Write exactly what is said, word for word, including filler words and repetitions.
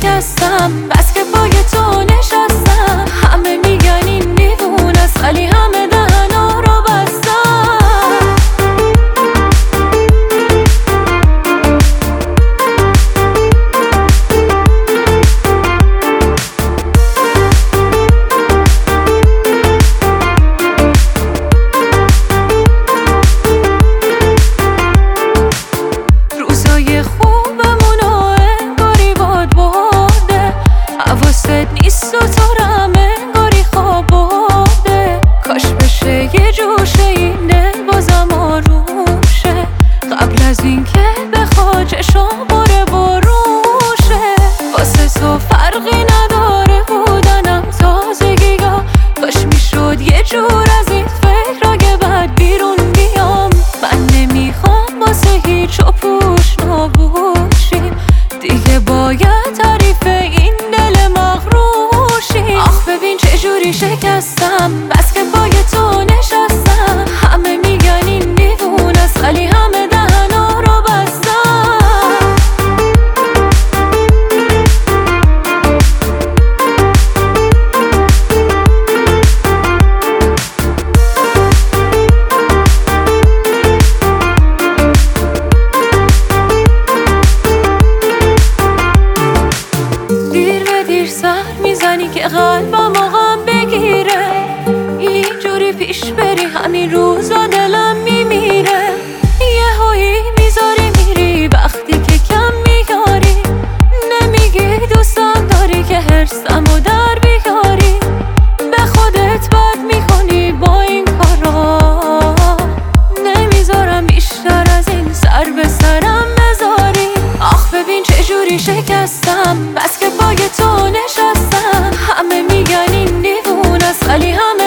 شکستم، بس که پای تو نشستم. همه میگن این دیوونه است ولی همه دهنا رو بستم. روزای خوبمونو انگاری باد برده، حواست نیست و تو رو هم انگاری خواب برده. کاش بشه یه جوشه این دل بازم آروم شه، قبل از این که بخواد چشام باره بروشه. واسه تو فرقی نداره بودنم تازگی ها، کاش میشد یه جور از این فکر که بعد بیرون بیام. من نمیخوام واسه هیچ و پوش نبوشیم، دیگه باید تعریف این دل مغروشیم. آخ ببین چجوری شکستم، بس که پای تو نشستم. همه میگن این دیوونه است ولی همه دهنا رو بستم. دیر به دیر سر میزنی که قلبم غم بگیره، اینجوری پیش بری همین روزا دلم میمیره. یه هایی میذاری میری وقتی که کم میاری، نمیگی دوستم داری که حرصم و در بیاری. به خودت بد میکنی با این کارا، نمیذارم بیشتر از این سر به سرم بذاری. آخ ببین چجوری شکستم، بس که پای تو نشستم. همه میگن این دیوونه است ولی همه